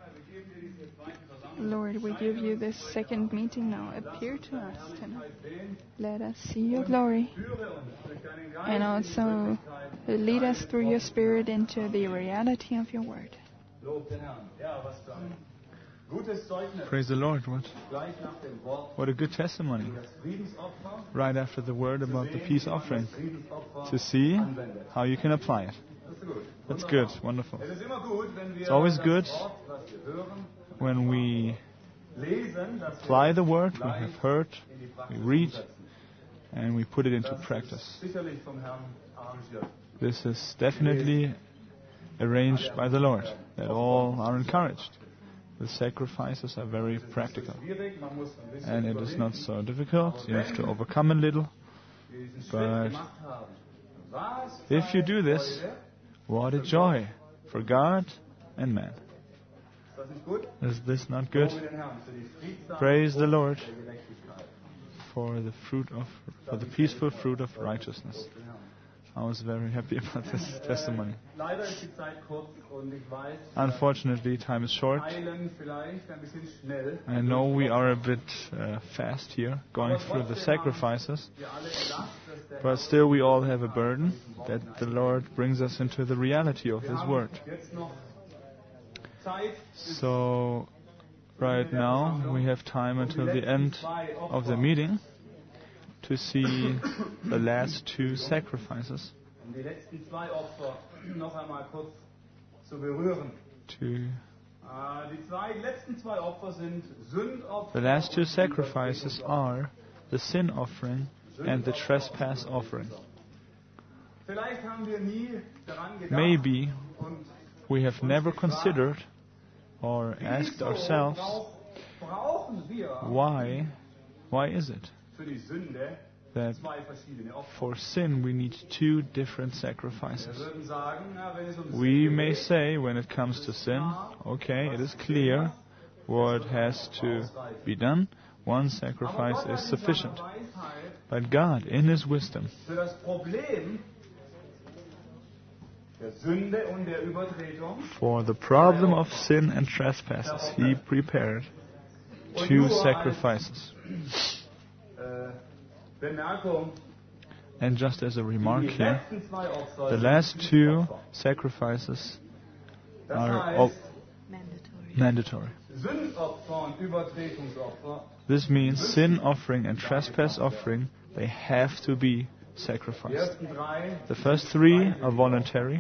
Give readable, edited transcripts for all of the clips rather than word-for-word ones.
Lord, we give you this second meeting now. Appear to us tonight. Let us see your glory. And also lead us through your Spirit into the reality of your word. Praise the Lord. What a good testimony. Right after the word about the peace offering. To see how you can apply it. That's good. Wonderful. It's always good when we apply the word we have heard, we read, and we put it into practice. This is definitely arranged by the Lord, that all are encouraged. The sacrifices are very practical. And it is not so difficult. You have to overcome a little. But if you do this, what a joy for God and man. Is this not good? Praise the Lord for the peaceful fruit of righteousness. I was very happy about this testimony. Unfortunately, time is short. I know we are a bit fast here, going through the sacrifices. But still we all have a burden that the Lord brings us into the reality of His Word. So, right now, we have time until the end of the meeting to see the last two sacrifices. The last two sacrifices are the sin offering and the trespass offering. Maybe we have never considered or asked ourselves, why is it that for sin we need two different sacrifices? We may say, when it comes to sin, okay, it is clear what has to be done. One sacrifice is sufficient. But God, in His wisdom, for the problem of sin and trespasses, He prepared two sacrifices. And just as a remark here, the last two sacrifices are mandatory. This means sin offering and trespass offering, they have to be sacrificed. The first three are voluntary.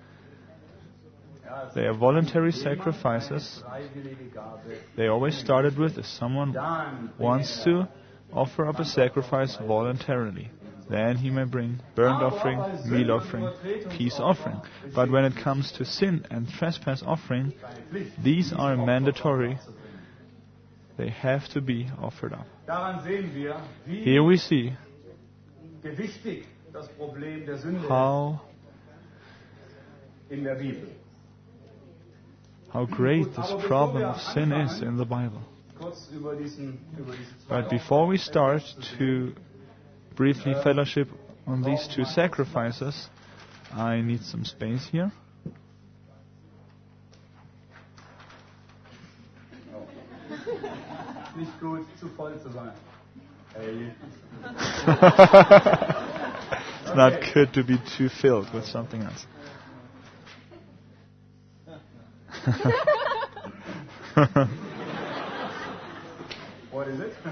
They are voluntary sacrifices. They always started with, if someone wants to offer up a sacrifice voluntarily, then he may bring burnt offering, meal offering, peace offering. But when it comes to sin and trespass offering, these are mandatory. They have to be offered up. Here we see how great this problem of sin is in the Bible. But before we start to briefly fellowship on these two sacrifices, I need some space here. It's not good to be too filled with something else. What is it?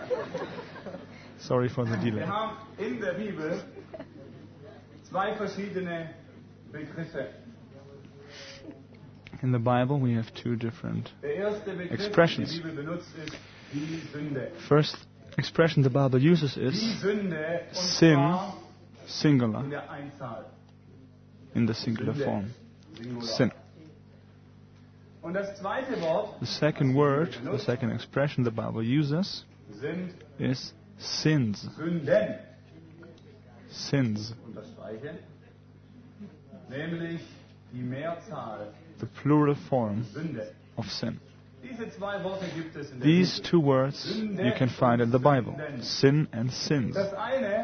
Sorry for the delay. Wir haben in der Bibel zwei verschiedene Begriffe. In the Bible we have two different Der erste Begriff, expressions. den die Bibel benutzt, ist die Sünde. First expression the Bible uses is Die Sünde, und sin, zwar singular, in der Einzahl. in the singular Sünde, form. Singular. Sin. Und das zweite Wort, The second word, the second expression the Bible uses sind is sins. Sünden. Sins. Unterstreichen. Nämlich die Mehrzahl The plural form Sünde. of sin. Diese zwei Worte gibt es in der These Bibel. two words you can find in the Bible. Sin and sins. Das eine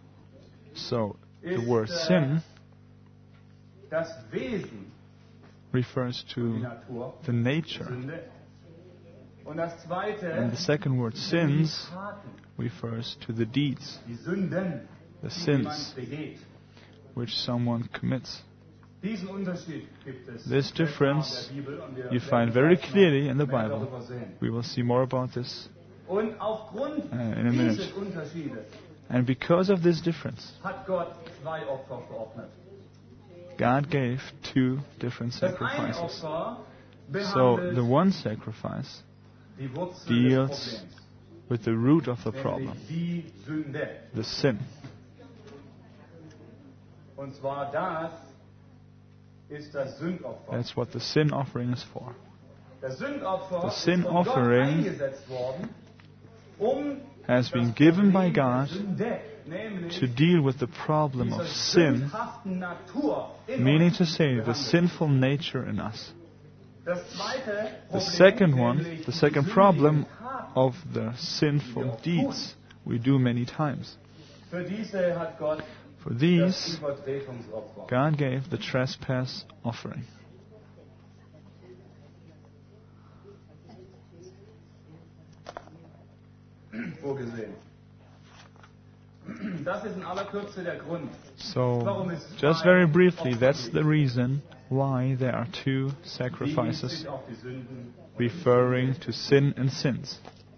So, the ist word sin das Wesen refers die to Natur, the nature. Sünde. Und das zweite, And the second word, sind die sins, Taten, refers to the deeds, die Sünden, the die jemand sins begeht. which someone commits. Diesen Unterschied gibt es This difference in der Bibel und wir you werden find very gleich noch clearly in the mehr Bible. darüber sehen. We will see more about this. Und aufgrund in a minute. dieses Unterschiedes And because of this difference, hat Gott zwei Opfer verordnet. God gave two different Das eine sacrifices. Opfer So behandelt the one sacrifice die Wurzel deals des Problems, with the root of the problem, nämlich die Sünde. the sin. Und zwar das ist das Sündopfer. That's what the sin offering is for. Das Sündopfer The sin ist von Gott offering eingesetzt worden, um Has been das given by Problem der God Sünde, nämlich to deal with the problem dieser of sin, sündhaften Natur in meaning uns to say the behandelt. sinful nature in us. Das zweite The Problem, second one, nämlich the die second sündigen problem Taten, of the sinful deeds we do many times. für diese hat Gott For das these, Übertretungsopfer. God gave the trespass offering. Vorgesehen. Das ist in aller Kürze der Grund. So, just very briefly, that's the reason why there are two Die sacrifices sich auf die Sünden referring to sin and sins.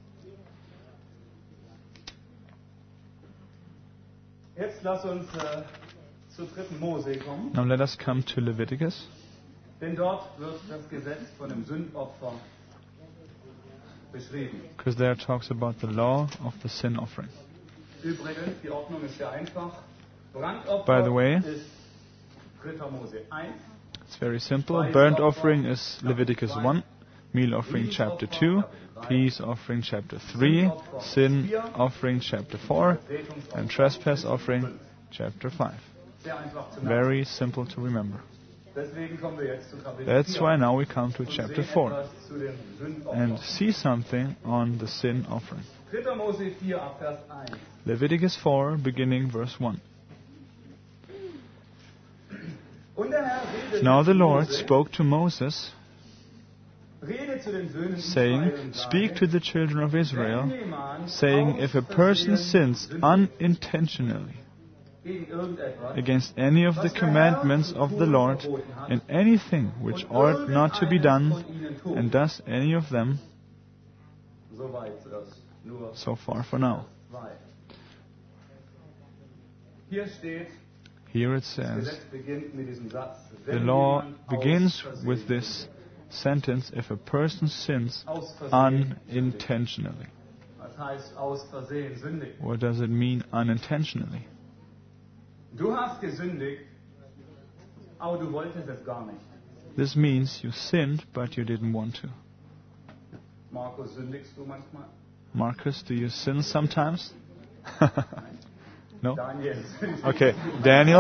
Jetzt lass uns zu 3. Mose kommen, Now let us come to Leviticus, denn dort wird das Gesetz von dem Sündopfer beschrieben. because there talks about the law of the sin offering. Übrigens, die Ordnung ist sehr einfach. Brandopfer By the way, ist 3. Mose 1, It's very simple. Burnt offering is Leviticus 1, meal offering chapter 2, peace offering chapter 3, sin offering chapter 4, and trespass offering chapter 5. sehr einfach zu merken. Very simple to remember. Deswegen kommen wir jetzt zu Kapitel That's 4 why now we come to und chapter sehen 4 etwas zu dem Sündopfer. and see something on the sin offering. 3. Mose 4 ab Vers 1. Leviticus 4, beginning verse 1. Und der Herr redete Now the zu Lord Mose, spoke to Moses, rede zu den Söhnen saying, Israel und Speak sage, to the children of wenn Israel, jemand saying, If a person aus sins Versehen unintentionally gegen irgendetwas, against any of the commandments of the Lord in anything which ought not to be done, and does any of them, soweit das nur so far for now. 2. Hier steht, Here it das says, Gesetz beginnt mit diesem Satz. the Wenn law jemand begins aus with Versehen this sentence, if a person sins aus Versehen sündigt. unintentionally. Was heißt aus Versehen sündigt? What does it mean unintentionally? Du hast gesündigt, aber du wolltest es gar nicht. This means you sinned, but you didn't want to. Markus, sündigst du manchmal? Marcus, do you sin sometimes? No? Daniel, Okay, Daniel.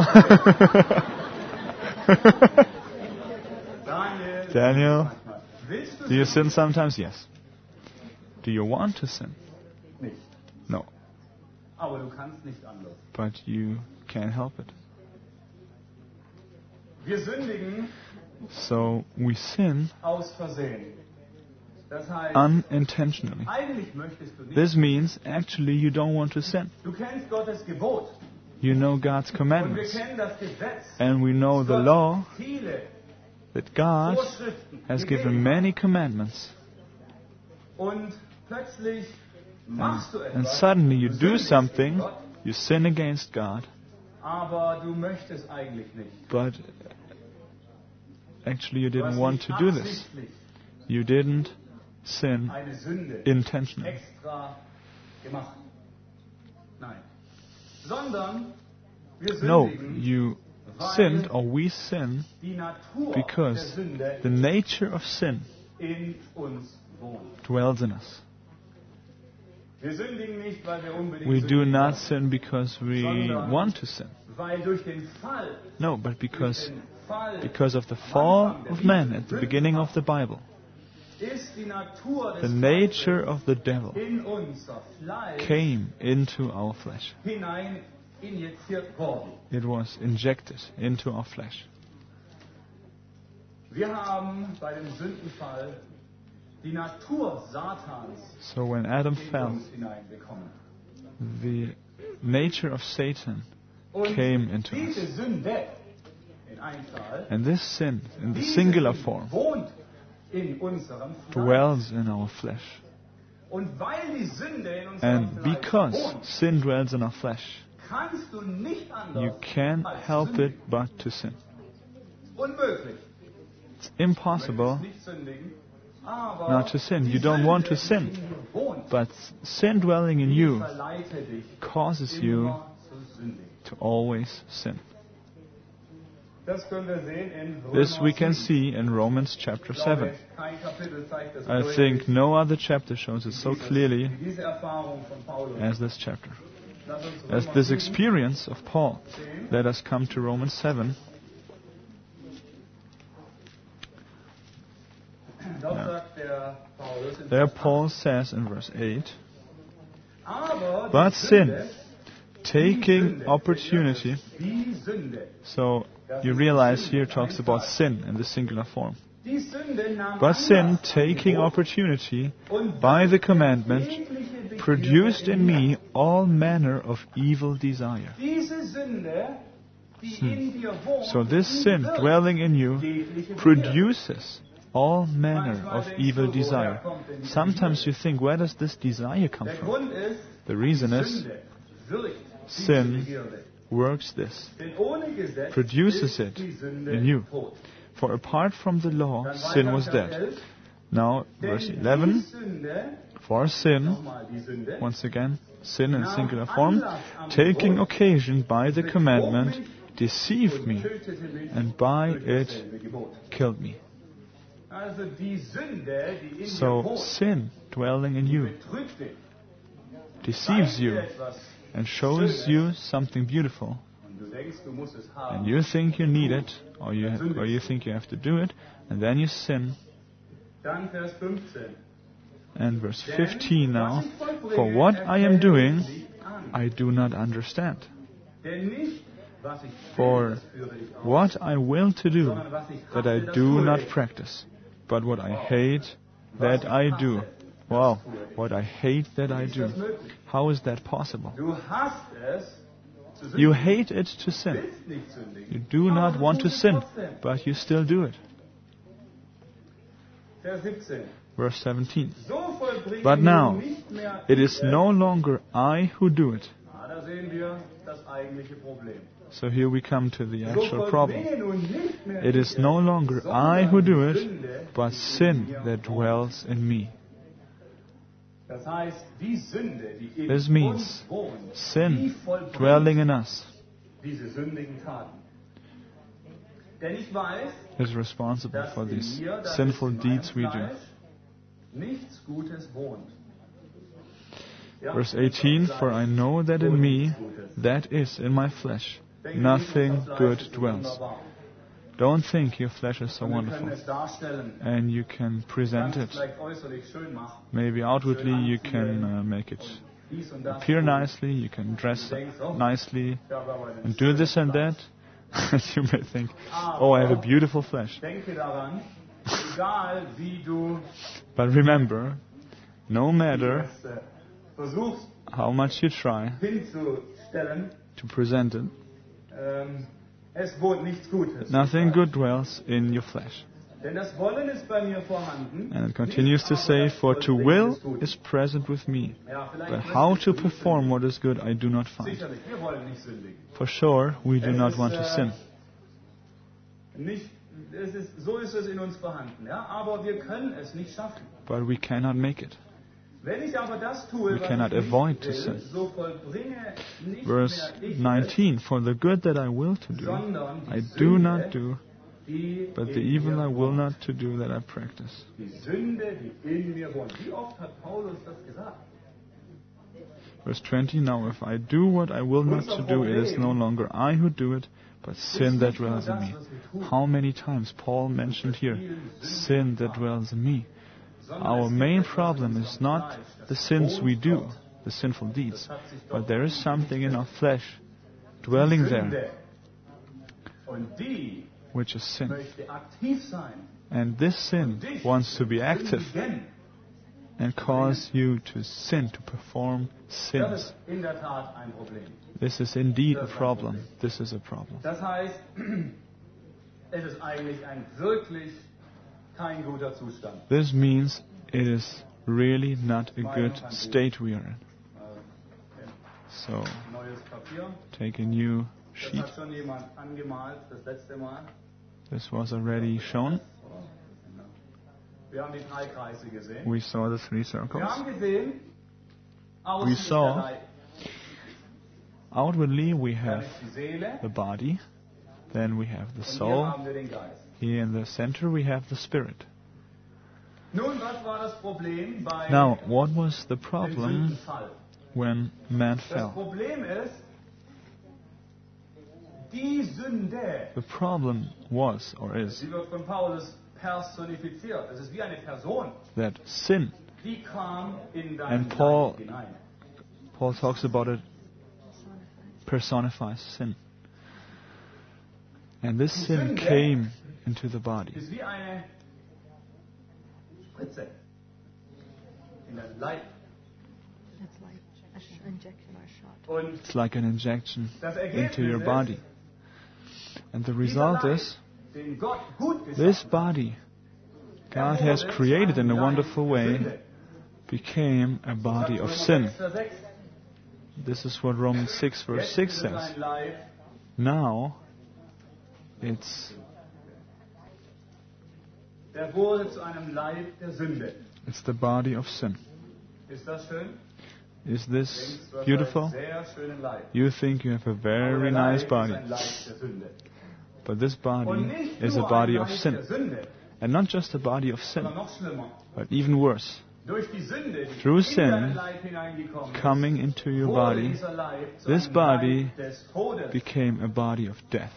Daniel, Daniel, manchmal. Willst du do you sin sometimes? Yes. Do you want to sin? nicht? No, Aber du kannst nicht anders. but you can't help it. Wir sündigen So we sin aus Versehen. Das heißt, unintentionally. eigentlich möchtest du nicht. This means actually you don't want to sin. Du kennst Gottes Gebot. You know God's Und wir commandments. kennen das Gesetz. And we know the Gott law viele that God Vorschriften has gegeben given hat. many commandments. Und plötzlich machst du And etwas. suddenly you du do sündigst something, gegen Gott, you sin against God, aber du möchtest eigentlich nicht. but actually you Du didn't hast want nicht to do this. absichtlich You didn't sin eine Sünde intentionally. extra gemacht. Nein. Sondern wir No, sündigen, you sinned or we sin die Natur because der Sünde the nature of sin in uns wohnt. dwells in us. Wir sündigen nicht, weil wir unbedingt We do sündigen not wollen, sin because we want to sin. weil durch den Fall, No, but because Fall of the fall of man at the beginning of the Bible, ist die Natur the des nature of the devil Feindes in unser Fleisch came into our flesh. hinein injiziert worden. It was injected into our flesh. Wir haben bei dem Sündenfall die Natur Satans So when Adam in fell, uns hineinbekommen. the nature of Satan Und came into diese us. Sünde in Einzahl, And this sin, in the diese singular Sünde form, wohnt in unserem Fleisch. dwells in our flesh. Und weil die Sünde in unserem And Fleisch because wohnt, sin dwells in our flesh, kannst du nicht anders you can't als help sündigen. it but to sin. Unmöglich. It's Du impossible möchtest nicht sündigen, aber not to sin. die You don't Sünde, want to die sin. in dir wohnt, But sin dwelling in die you verleite dich causes you immer zu sündigen. to always sin. Das können wir sehen in This we can 7. see in Romans chapter Ich glaube, 7. kein Kapitel zeigt das so I deutlich think no other chapter shows it so wie clearly diese Erfahrung von Paulus. as this chapter. Lass uns As Römer this 7 experience of Paul. Let us come to Romans 7. Dort sagt der Paulus in There Vers 8, Paul says in verse 8, aber But die sin, Sünde, taking opportunity. die Sünde, So you realize here talks about sin in the singular form. die Sünde nahm But sin, Anlass taking Angebot opportunity und by the commandment, jegliche Begierde produced in me all manner of evil desire. Diese Sünde, die in dir wohnt, So this die sin wirkt dwelling in you jegliche Begierde. produces all manner of evil desire. Sometimes you think, where does this desire come Der from? Grund ist, The reason is Sünde wirkt diese sin Begierde. works this, Denn ohne Gesetz produces ist it die Sünde in you. tot. For apart from the law, Dann sin weiter was Vers dead. 11, Now, denn verse die 11, Sünde, for sin, nochmal die Sünde, once again, sin in singular form, taking occasion by the commandment, deceived me, tötete mich and by durch it dasselbe Gebot. killed me. Also die Sünde, die in dir So wohnt, sin dwelling in you betrügt dich. deceives Zeigt dir you etwas and shows you something beautiful, und du denkst, du musst es haben. and you think you need it, or you think you have to do it, and then you sin. Dann Vers 15. And verse 15 now, for what I am doing, I do not understand. Denn nicht, was ich For will, das führe ich aus, what I will to do, sondern was ich that I hasse, das do tue not ich. practice, but what I hate, that I do. Wow, what I hate that I Ist do. das möglich? How is that possible? Du hast es zu You sündigen. hate it to Du sin. willst nicht sündigen. You do Aber not du want to tust es sin, trotzdem. but you still do it. Vers 17. Verse 17. So vollbringe But ich now, nun nicht mehr it is ich no es. longer I who do it. Da sehen wir das eigentliche Problem. So here we come to the So actual problem. vollbringe nun nicht mehr It is ich no es, longer sondern I who do die it, Sünde, but die in sin mir that wohnt. dwells in me. Das heißt, die Sünde, die in This means uns wohnt, die sin vollbringt dwelling in us diese sündigen Taten. Denn ich weiß, is responsible dass for in these mir, das sinful ist in meinem deeds we do. Fleisch, nichts Gutes wohnt. Ja, Verse 18, for I know that in me, that is in my flesh, nothing good dwells. Don't think your flesh is so Wir können wonderful, es darstellen, and you can present kannst it. vielleicht äußerlich schön machen, Maybe outwardly you can make it dies und das appear tun. nicely, you can dress nicely, Ich habe aber einen and do this and that. You may think, oh, I have a beautiful flesh. Denke daran, egal wie du But remember, no matter es versuchst how much you try hinzustellen, to present it, es wohnt nichts Gutes. nothing good dwells in your flesh. Denn das Wollen ist bei mir vorhanden. And it continues to say, for to will is present with me, Ja, vielleicht but how möchtest to du nicht perform what is good I do not sündigen. find. Sicherlich, wir wollen nicht sündigen. For sure, we do Es not ist, want to sin. So ist es in uns vorhanden. Ja? Aber wir können es nicht schaffen. But we cannot make it. Wenn ich aber das tue, We was cannot ich nicht avoid to will, sin. so vollbringe nicht Verse mehr ich 19, for the good that I will to es, do, sondern die I do Sünde, not do, die but the in evil mir I will wohnt. not to do that I practice. Die Sünde, die in mir wohnt. Wie oft hat Paulus das gesagt? Verse 20, now if I do what I will not to do, it is no longer I who do it, but sin that dwells in me. How many times Paul mentioned here, sin that dwells in me. Our main problem is not the sins we do, the sinful deeds, but there is something in our flesh dwelling there, Und die which is sin. möchte aktiv sein, And this sin wants to be active sündigen. and cause you to sin, to perform Das sins. ist in der Tat ein Problem. This is indeed a problem. This is a problem. Das heißt, es ist eigentlich wirklich kein guter Zustand. This means it is really not a good state we are in. So, Neues Papier. take a new Das sheet. hat schon jemand angemalt das letzte Mal. This was already shown. Wir haben die 3 Kreise gesehen. We saw the 3 Wir circles. haben gesehen, We außen ist saw der Leib, Outwardly, we dann have ist die Seele, the body, then we have the und hier soul. haben wir den Geist. Here in the center, we have the spirit. Nun, was war das Problem bei Now, what was the dem problem Sündenfall? when man Das fell? Problem ist, die Sünde, The problem was, or is, sie wird von Paulus personifiziert. Es ist wie eine Person, that sin, die kam in dein And Paul- Leib hinein. Paul talks about it, personifies sin. And this sin came into the body. Ist wie eine Spritze in dein Leib. It's like an injection or shot. Und It's like an injection das into your Ergebnis body. ist, And the dieser result Leib, is, den Gott gut this geschaffen hat, body God has created in a wonderful way became a body of sin. This is what Romans 6 verse 6 says. Now, it's Der wurde zu einem Leib der Sünde. the body of sin. Ist das schön? Is this Du hast beautiful? einen sehr schönen Leib. You think you have a Aber very der Leib nice ist body, ein Leib der Sünde. but this Und body nicht is a nur body ein of Leib sin. der Sünde, And not just a body of sin, sondern noch schlimmer. but even worse, Durch die Sünde, die Through in sin, deinen Leib hineingekommen ist, coming into your wurde body, dieser Leib zu this einem body Leib des Todes. became a body of death.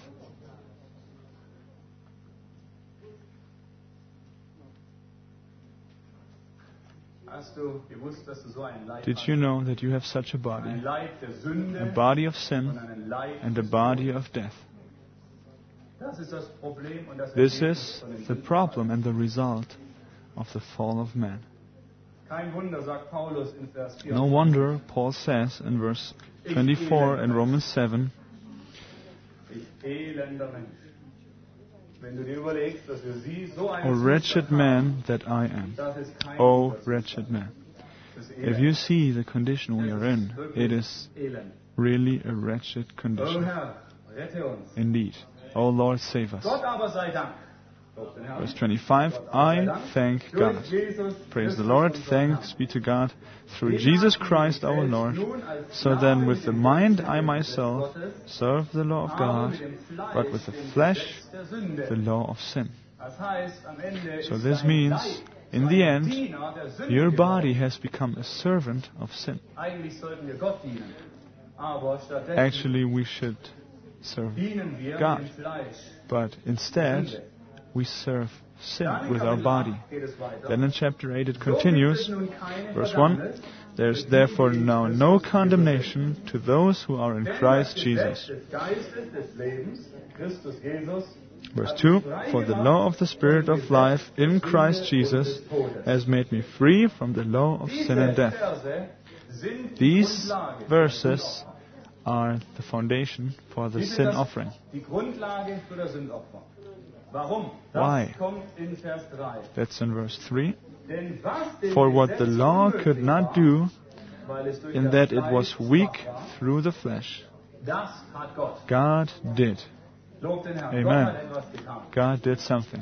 Hast du gewusst, dass du so einen Leib Did hast? you know that you have such a Einen body? Leib der Sünde A body of und sin einen Leib and a des body Todes. of death. Das ist das Problem und das This Ergebnis is von dem the Sündenfall. problem and the result of the fall of man. Kein Wunder, sagt Paulus in Vers 4. No wonder Paul says in verse 24 in Romans 7, Ich elender Mensch. Wenn du dir überlegst, dass wir sie so O einen wretched Zustand haben, man that I am. das ist kein O guter wretched Zustand. man. Das ist If Elend. you see the condition we are in, it is Elend. really a wretched Oh condition. Herr, rette uns. Indeed. O Lord, save us. Gott aber sei Dank. Lob den Herrn. Verse 25, I thank God. Durch Jesus Praise the Christus, Lord. unseren Thanks Herrn. be to God through Jesus Christ our Lord. So then with the mind I myself serve the law of God, but with the flesh the law of sin. Das heißt, am Ende So ist this dein means, Leib in zu the einem end, Diener der Sünde your geworden. body has become a servant of sin. Eigentlich sollten wir Gott dienen, aber stattdessen Actually, we should serve dienen wir God. dem Fleisch. But instead, we serve sin Dann in with our Kapitel body. 8 geht es weiter. Then in chapter 8 it So gibt es continues, nun keine verse Verdammnis, 1, There's therefore now no condemnation to those who are in denn Christ das Gesetz Jesus. des Geistes des Lebens, Christus Jesus, Verse hat 2, mich frei For the gemacht law of the Spirit vom of life Gesetz in der Christ Sünde und Jesus des Todes. has made me free from the law of sin and Diese death. Verse sind die These Grundlage für verses das Sündopfer. are the foundation for the Sie sind sin das- offering. Die Grundlage für das Sündopfer. Warum? Why? Das kommt in Vers 3. That's in verse 3. Denn was dem For what the Gesetz law unmöglich could not war, do, weil es durch in das that it Fleisch was weak schwach war, through the flesh, das hat Gott. God did. Lob den Herrn. Amen. Gott hat etwas getan. God did something.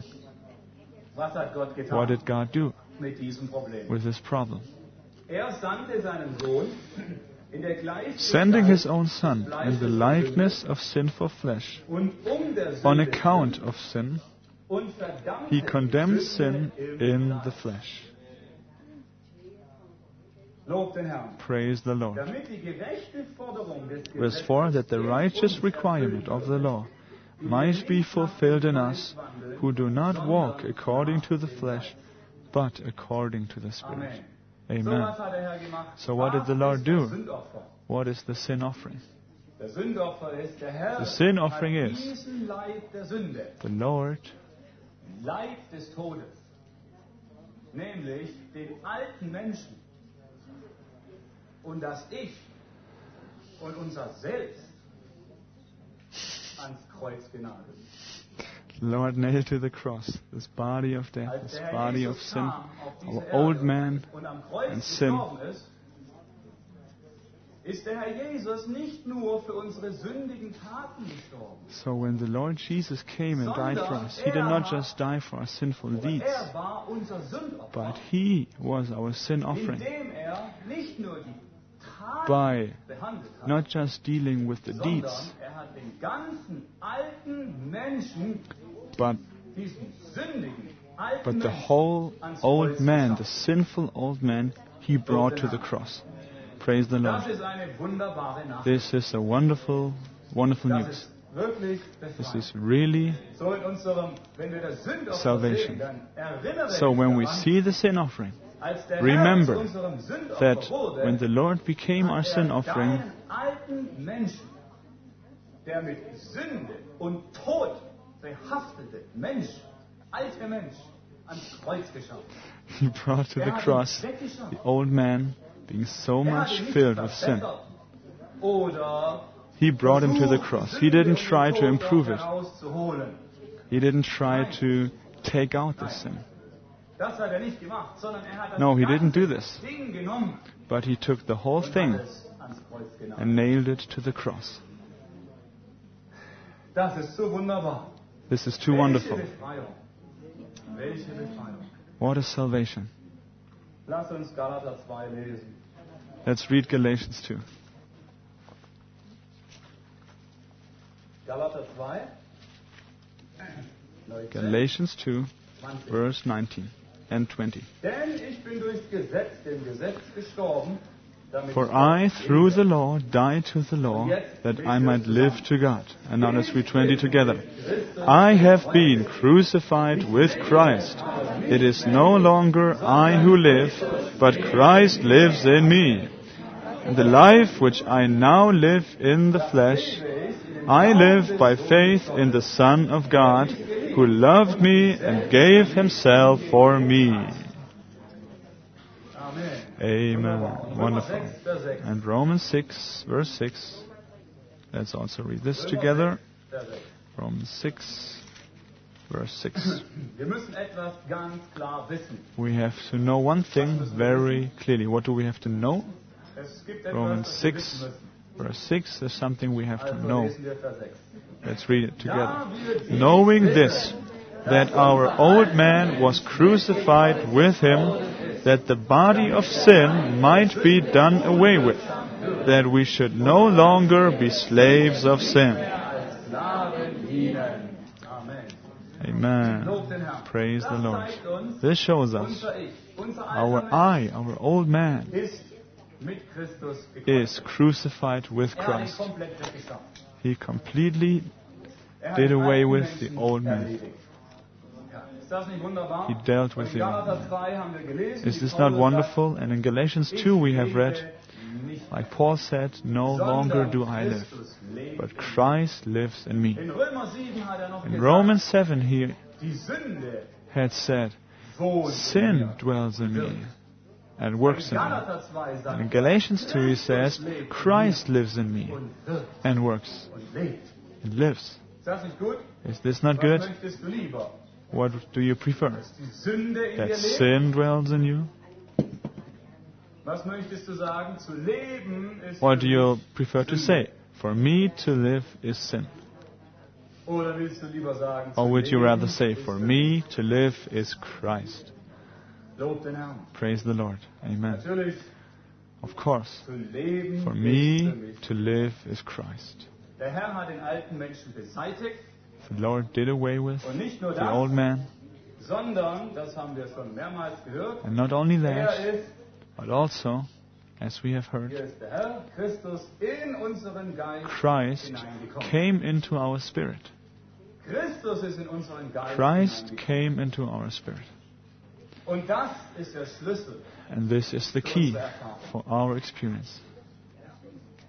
Was hat Gott getan What did God do mit diesem Problem? with this problem? Sandte seinen Sohn in der Sending Gleichgestalt his own Son in the likeness of sinful flesh, und der on Sünde account of sin, und verdammte he die condemned Sünde sin im in Fleisch. the flesh. Lob den Herrn. Praise the Lord. Damit die gerechte Forderung des Verse Gesetzes 4, that the in righteous uns requirement of the erfüllt law might be fulfilled in us, who do not walk according to the flesh, but according to the Spirit. Amen. So Amen. was hat der Herr gemacht. So what did the Was Lord ist do? das Sündopfer? What is the sin offering? Der Sündopfer ist der Herr. The sin offering hat is diesen Leib der Sünde, the Lord, Leib des Todes, nämlich den alten Menschen und das Ich und unser Selbst ans Kreuz genagelt. the Lord nailed to the cross this body of death, Als this der Herr body of Jesus sin, kam auf diese our old Erde man und am Kreuz and sin. gestorben ist der Herr Jesus nicht nur für unsere sündigen Taten gestorben, So when the Lord Jesus came and died for us, He did not just die for our sinful deeds, er war unser Sündopfer, but He was our sin offering indem er nicht nur die Taten by behandelt hat, not just dealing with the sondern deeds, er hat den ganzen alten Menschen, but diesen sündigen alten But the Menschen, whole ans old Kreuz man, the geschafft. sinful old man, He brought to the cross. Praise the Das Lord. ist eine wunderbare Nachricht. This is a wonderful, wonderful Das news. ist wirklich This befreiend. is really So in unserem, wenn wir das Sündopfer salvation. sehen, dann erinnere so dich when we daran, see the sin offering, als der remember Herr zu unserem Sündopfer that wurde, when the Lord became our hat sin er offering, deinen alten Menschen, der mit Sünde und Tod behaftete Mensch, alter Mensch, ans Kreuz geschafft. He brought to the cross the old man being so Er much hat ihn nicht filled with sin. verbessert oder He brought him to the versucht, cross. die He Sünde didn't und try den to Tod improve it. herauszuholen. He didn't try to take out the sin. Das hat er nicht gemacht, sondern er hat das No, he ganze didn't do this. Ding genommen But he took the whole und thing hat es ans Kreuz genagelt. and nailed it to the cross. Das ist so wunderbar. This is too Welche wonderful. Befreiung. Welche Befreiung. What a salvation. Lass uns Galater 2 lesen. Let's read Galatians 2. Galater 2. 19, Galatians 2, 20. verse 19 and 20. Denn ich bin durch Gesetz, dem Gesetz gestorben, damit For ich I, Gott through the lebe. law, died to the law, that I might live to God. And now let's read 20 together. I have been crucified with Christ. It is no longer I who live, but Christ lives in me. And the life which I now live in the flesh, I live by faith in the Son of God, who loved me and gave himself for me. Amen. Amen. Römer Wonderful. 6, Vers 6. And Romans 6, verse 6. Let's also read this together. Vers 6. Romans 6, verse 6. Wir müssen etwas ganz klar wissen. We have to know one thing very clearly. What do we have to know? Es gibt etwas, Romans das wir 6, wissen müssen. verse 6 is something we have to Also know. lesen wir Vers 6. Let's read it together. Da wir dies Knowing wissen, this, that our old man was crucified with him, that the body of sin might be done away with, that we should no longer be slaves of sin. als Sklaven dienen. Amen. Amen. Lob den Herrn. Praise the Das Lord. zeigt uns, This shows us unser Ich, unser our alter Mensch I, our old man, ist mit Christus is gekreuzigt. crucified with Er hat ihn Christ. komplett weggeschafft. He completely Er hat did den away alten with the Menschen old man. erledigt. Ja, ist das nicht wunderbar? He dealt with Und the in old Galater man. 2 haben wir gelesen, Is wie this Paulus not wonderful? And in Galatians sagt, 2 we ich have read, lebe nicht, like Paul said, no longer do I live, Christus lebt but in Christ lives in me. mir. In Römer 7 hat er noch In gesagt, Romans 7 he die Sünde had said, wohnt in sin mir. dwells in me and works In in me. Galater 2 And in sagt Galatians 2 he says, Christ lives in me und wirkt and works und lebt. and lives. Ist das nicht gut? Is this not Was good? möchtest du lieber? What do you prefer? Dass die Sünde in That dir lebt? sin dwells in you? Was möchtest du sagen? Zu leben ist Or für do you dich prefer to Sünde. say, for me to live is sin? Oder willst du lieber sagen, Or zu would you leben rather say, ist for für me to live is Christ? Lob den Herrn. Praise the Lord. Amen. Natürlich, Of course, zu leben for ist für me mich. to live is Christ. Der Herr hat den alten Menschen beseitigt The Lord did away with und nicht nur the das, old man, sondern, das haben wir schon mehrmals gehört, and not only er that, ist, but also, as we have hier heard, ist der Herr Christus in unseren Geist Christ hineingekommen. came into our spirit. Christus ist in unseren Geist Christ hineingekommen. came into our spirit. Und das ist der Schlüssel. And this is the key for our experience.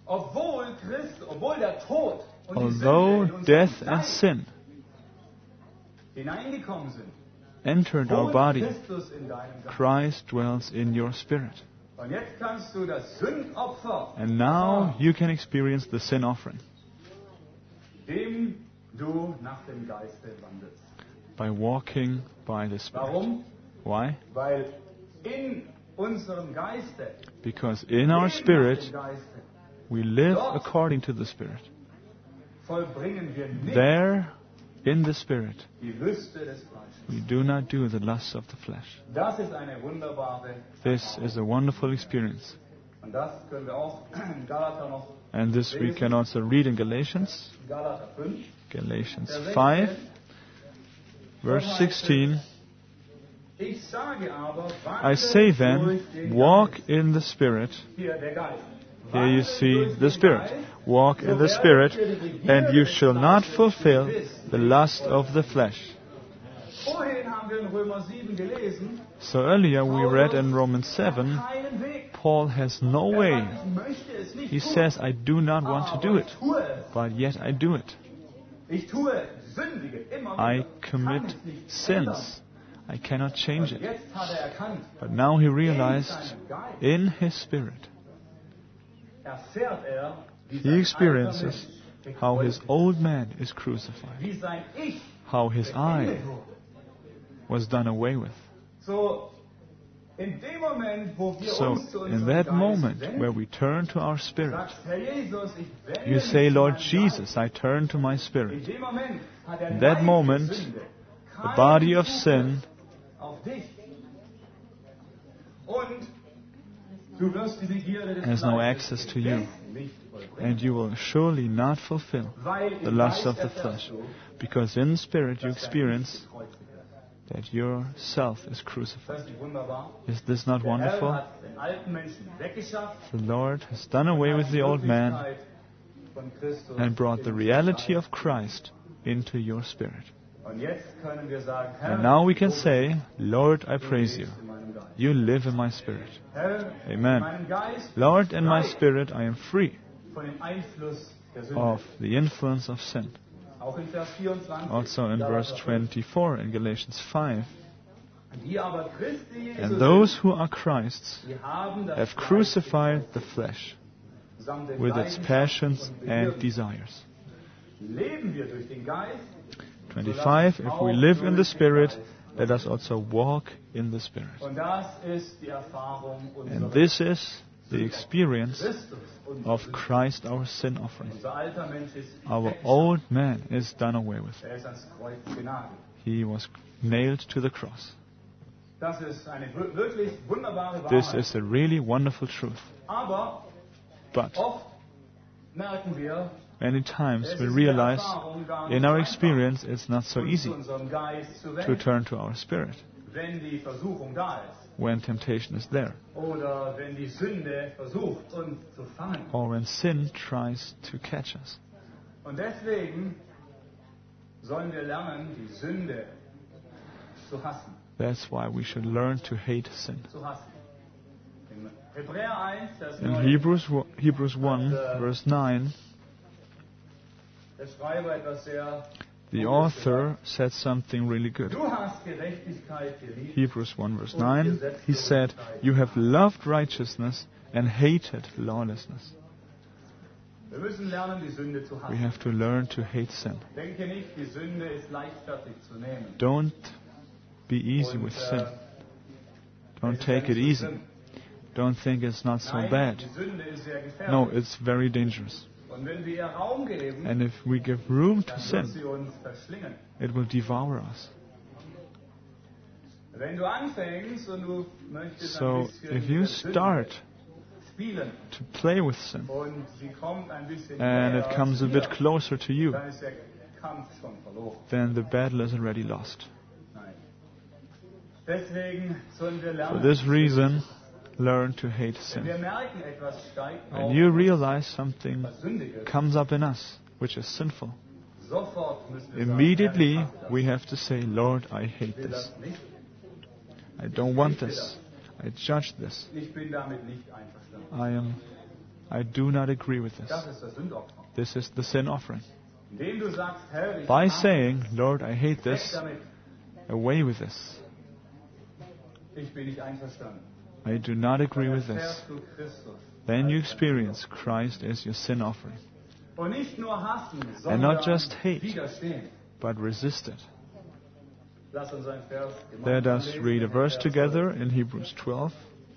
Obwohl der Tod und die Sünde Although in unserem death and Geist sin hineingekommen sind, entered our wohnt body, Christus in deinem Geist. Christ dwells in your spirit. Und jetzt kannst du das Sündopfer, And now you can experience the sin offering dem du nach dem Geiste wandelst. by walking by the Spirit. Warum? Why? Weil in unserem Geiste, Because in our nach spirit, dem Geiste, we live according to the Spirit. vollbringen wir nicht There, in the Spirit, die Lüste des Fleisches. we do not do the lusts of the flesh. Das ist eine wunderbare, This is a wonderful experience. und das können wir auch in Galater noch, And this we can also read in Galatians. Galater 5, Galatians Vers 5, 16. verse 16. Ich sage aber, I say wandelt then, durch den walk Geist. in the Spirit. Hier der Geist. Here you Wandelt see durch the den Spirit. Geist, Walk in the Spirit, and you shall not fulfill the lust of the flesh. Vorhin haben wir in Römer 7 gelesen, So earlier we read in Romans 7, keinen Weg. Paul has no way. Ich möchte es nicht He tun, says, I do not want to do aber it, ich tue es. but yet I do it. Ich tue sündige immer I wieder. commit Kann es nicht sins. I cannot change ändern. it. Jetzt hat erkannt, But now he in realized seinem Geist in his spirit, erfährt wie he sein experiences alter Mensch how his gekreuzigt old man is crucified, wird, wie sein Ich how his I beendet wurde. was done away with. So, in dem Moment, wo wir So, uns zu in unserem that Geist moment wenden, where we turn to our spirit, sagt Herr Jesus, ich wende you mich say, zu Lord meinem Jesus, Geist. I turn to my In spirit. dem Moment hat der In that Leib moment, der Sünde The keinen body of Zugriff sin, auf dich. Und du wirst die Begierde des has no Fleisches access to you, nicht vollbringen. and you will surely not fulfill Weil the im lust Geist of the erfährst flesh, du, because in spirit you dass dein experience Ich gekreuzigt wird. that yourself is Ist crucified. das nicht wunderbar? Is this not Der Herr wonderful? hat den alten Menschen weggeschafft The Lord has done away und with hat the die old man Wirklichkeit von Christus and brought the in reality dein of Christ into your spirit. Geist. Und jetzt können wir sagen, Herr, And now we can du say, Lord, I lebst praise you. in meinem Geist. You live in my spirit. Herr, Amen. in meinem Geist Lord, in my frei spirit I am free von dem Einfluss der Sünde. of the influence of sin. Auch in Vers 24. Also in verse 24 in Galatians 5. Die aber Christi Jesu And those who are Christ's sind, die haben das have Fleisch crucified the flesh samt den with its Leidenschaften passions und and Begierden. desires. Leben wir durch den Geist, 25. If we live in the Spirit, let us also walk in the Spirit. und das ist die Erfahrung And unserer this is the experience Christus. of Christ, our sin offering. Unser alter Mensch ist Our weggeschafft. old man is done away with. Er ist ans Kreuz genagelt. He was nailed to the cross. Das ist eine wirklich wunderbare This Wahrheit. is a really wonderful truth. Aber But oft merken wir, many times es we ist realize der Erfahrung gar in nicht our einfach, experience it's not so uns easy zu unserem Geist zu to wenden, turn to our spirit wenn die Versuchung da ist. when temptation is there Oder wenn die Sünde versucht, uns zu fangen. or when sin tries to catch us. Und deswegen sollen wir lernen, die Sünde zu hassen. That's why we should learn to hate sin. Zu hassen. In Hebräer 1, Vers In 9, Hebrews 1, verse 9, der Schreiber etwas sehr the Gutes author said something really good. Du hast Gerechtigkeit geliebt. Hebrews 1, verse 9, he said, You have loved righteousness and hated lawlessness. Wir müssen lernen, die Sünde zu We hassen. have to learn to hate sin. Denke nicht, die Sünde ist leichtfertig zu nehmen. Don't be easy Und, with sin. es Don't ist ja take it nicht so easy. schlimm. Don't think it's not so Nein, bad. die Sünde ist sehr gefährlich. No, it's very dangerous. Und wenn wir ihr Raum geben, And if we give room to dann wird sin, sie uns verschlingen. it will devour us. Wenn du anfängst und du möchtest ein So bisschen if you mit der Sünde start spielen to play with sin und sie kommt ein bisschen and näher it comes a zu bit dir, closer to you, dann ist der Kampf schon verloren. then the battle is already lost. Nein. Deswegen sollen wir For lernen, this reason, learn to hate wenn wir sin. merken, etwas steigt When auf, you realize something was sündig ist, comes up in us which is sinful, sofort müssen wir sagen, immediately Herr, ich hasse das. we have to say, Lord, I hate Ich will this. das nicht. I don't want this. I judge this. Ich bin damit nicht einverstanden. I am I do not agree with this. Das ist das Sündopfer. This is the sin offering. Indem du sagst, Herr, ich By mag saying, Lord, I hate weg this, damit. away with this. Ich bin nicht einverstanden. I do not agree with this. Erfährst du Christus. Then you experience Christ as your sin offering. Und nicht nur hassen, And sondern not just hate, widerstehen. but resist it. Lass uns einen Vers Let gemeinsam us lesen. read a verse Vers together in Hebrews 12.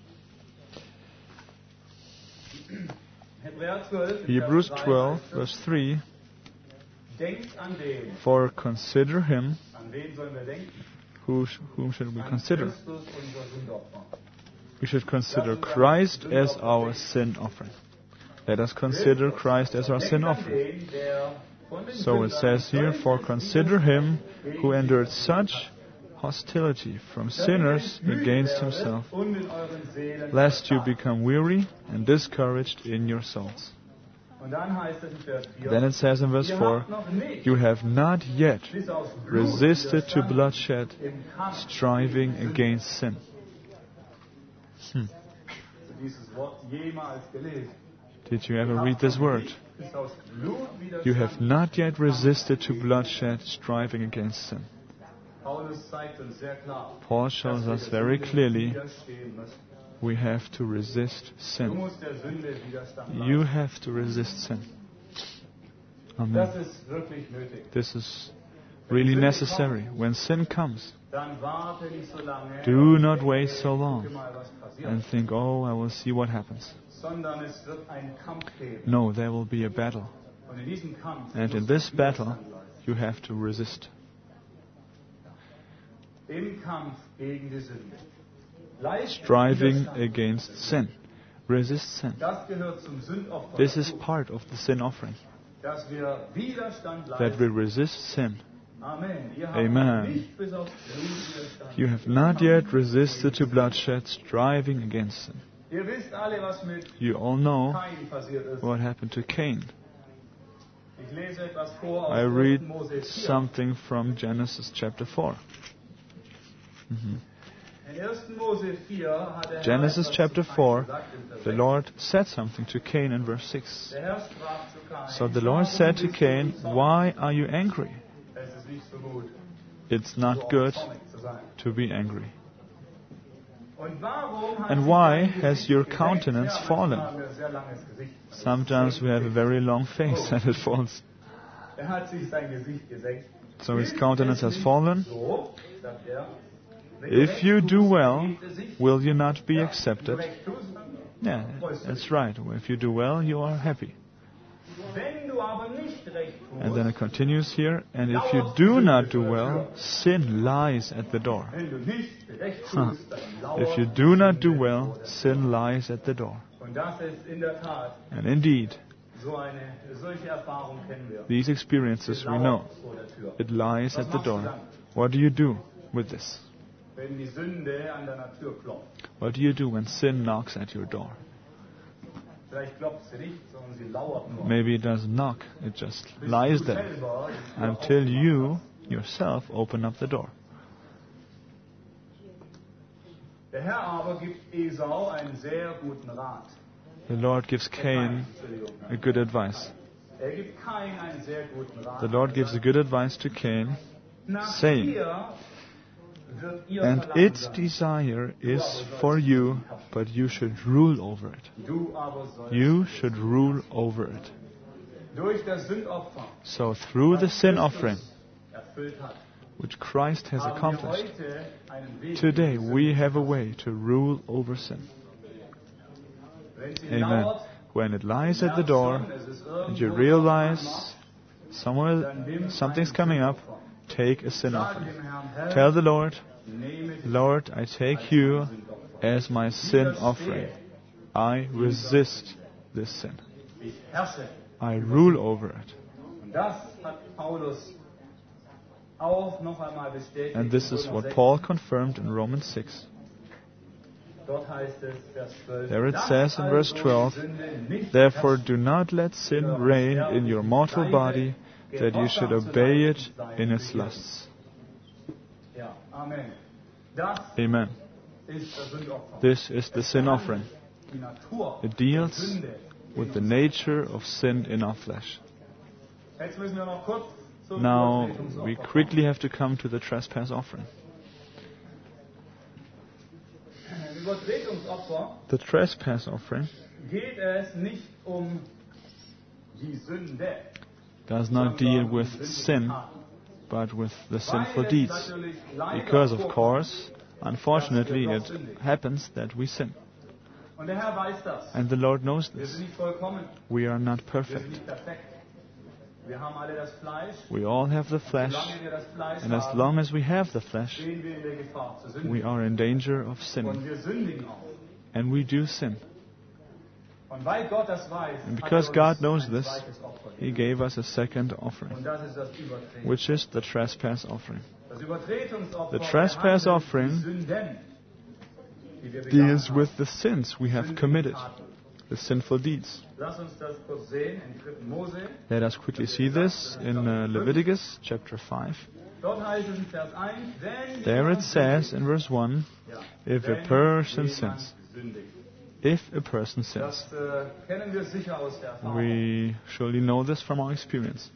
12. Hebräer 12, Hebrews Vers 3 12, heißt es, verse 3. Denkt an den. For consider him, An wen sollen wir denken? whom should we An consider? Christus, unser Sündopfer. We should consider Christ as our sin offering. Let us consider Christ as our sin Denkt an offering. den, der von den So it Sündern says here, for solches consider him Widerstand who gegen endured sich such hostility from sinners against himself, und in euren Seelen lest you versagt. become weary and discouraged in your souls. Und dann heißt es in Vers 4, Then it says in verse ihr 4, habt noch nicht you have not yet bis aufs Blut resisted to widerstanden bloodshed, im Kampf striving gegen Sünde. against sin. Hast du dieses Wort jemals gelesen? Did you ever read this word? Bis aufs Blut You have widerstanden. not yet resisted to bloodshed, striving against sin. Paulus zeigt uns sehr klar, Paul shows dass wir us der very Sünde clearly widerstehen müssen. we have to resist Du sin. musst der Sünde widerstanden You leisten. have to resist sin. Das Amen. ist wirklich nötig. This is really necessary. When sin comes, Dann warte nicht so lange do und not denke, wait so long gucke mal, was passiert. and think, oh, I will see what happens. Sondern es wird einen Kampf geben. No, there will be a battle. Und in diesem Kampf And in musst du this battle, Widerstand leisten. you have to resist. Im Kampf gegen die Sünde. Leist Striving Widerstand. against sin. Resist sin. Das gehört zum Sündopfer. This is dazu, part of the sin offering. dass wir Widerstand That leisten. we resist sin. Amen. Ihr habt Amen. nicht bis aufs Blut widerstanden. You have not yet resisted to bloodshed, striving against sin. Ihr wisst alle, was mit You all know Kain passiert ist. what happened to Cain. Ich lese etwas vor aus I 1. read Mose 4. something from Genesis chapter 4. In 1. Mose 4 hat der Herr Genesis etwas chapter zu Kain 4, gesagt in Vers the 6. Lord said something to Cain in verse 6. Der Herr sprach zu Kain, So the Lord said to Cain, why are you angry? Es ist nicht so gut, It's so not good zornig zu sein. to be angry. Und warum hat And sich why dein has Gesicht your gesenkt? countenance Ja, fallen? manchmal haben wir ein sehr langes Gesicht. Sometimes we have a very long face and it falls. Er hat sich sein Gesicht gesenkt. So his Ist countenance es has nicht fallen. So, sagt er, wenn du If recht you tust, do well, gibt es sich. will you not be Ja, accepted? wenn du recht tust, Yeah, that's right. If you do well, you are happy. wenn du aber nicht recht And then it tust, continues here. And if you do not do well, sin lies at the door. wenn du nicht recht tust, dann If you lauert do not do Sünde well, vor der Tür. sin lies at the door. Und das ist in der Tat And indeed, solche Erfahrung kennen wir. these experiences we know. Lauert vor der Tür. It lies Was at the machst du door. dann, What do you do with this? wenn die Sünde an deiner Tür klopft? What do you do when sin knocks at your door? Vielleicht klopft sie nicht, sondern sie lauert nur. Maybe it doesn't knock, it just Bis lies du there selber die Tür until aufmachst. you yourself open up the door. Der Herr aber gibt Esau einen sehr guten Rat. The Lord gives Cain a good advice. Er gibt Kain einen sehr guten Rat. The Lord gives a good advice to Cain, Nach saying, dir wird ihr and Verlangen its sein. desire is for you, but you should rule over it. Du aber sollst You should rule over it. durch das Sündopfer, So through the das sin Christus offering, erfüllt hat, which Christ has haben wir accomplished, heute einen Weg today gegen die we Sünde. have a way to rule over sin. Wenn sie Amen. lauert, When it lies at the merkst door, schon, es ist and you irgendwo realize was somewhere dann nimm something's ein coming up, Sündopfer. take a sin Sage offering. dem Herrn, Herr, Tell the Lord, nehme dich Lord, I take you as my sin offering. I resist this sin. ich herrsche. I rule over it. Und das hat Paulus auch noch einmal bestätigt. And this in is Römer what 6. Paul confirmed in Romans 6. Dort heißt es, Vers 12, There it "Lasst says in verse also 12, die Sünde nicht Therefore herrschen, do not let sin reign in your mortal body, that you should obey it in its lusts. Ja, Amen. Das Amen. ist das Sündopfer. This is the sin offering. Die Natur It der deals Sünde with the nature of sin in our flesh. Jetzt müssen wir noch kurz zum Now we Übertretungsopfer quickly have to come to the trespass offering. kommen. Im Übertretungsopfer The trespass offering geht es nicht um die Sünde, does not deal with sin, but with the sinful deeds. Because, of course, unfortunately, it happens that we sin. Und der Herr weiß das. And the Lord knows Wir this. sind nicht vollkommen, We are not wir sind perfect. nicht perfekt. Wir haben alle das Fleisch. We all have the flesh, Solange wir das Fleisch and as haben, long as we have the flesh, stehen wir in der Gefahr zu sündigen. we are in danger of Und sinning. wir sündigen auch. And we do sin. Und weil Gott das weiß, And hat because uns God knows ein this, zweites Opfer He gegeben. gave us a second offering, Und das ist das Übertreten. which is the trespass offering. Das Übertretungsopfer The trespass behandelt offering die Sünden, die wir begangen Deals haben. with the sins we have committed, the sinful deeds. Lass uns das kurz sehen in 3. Mose. Let us quickly see this in Leviticus chapter 5. Dort heißt es in Vers 1, wenn There it jemand says in verse 1, Ja. if a Wenn person jemand sins. sündigt. If a person sins. Das kennen wir sicher aus der Erfahrung. We surely know this from our experience.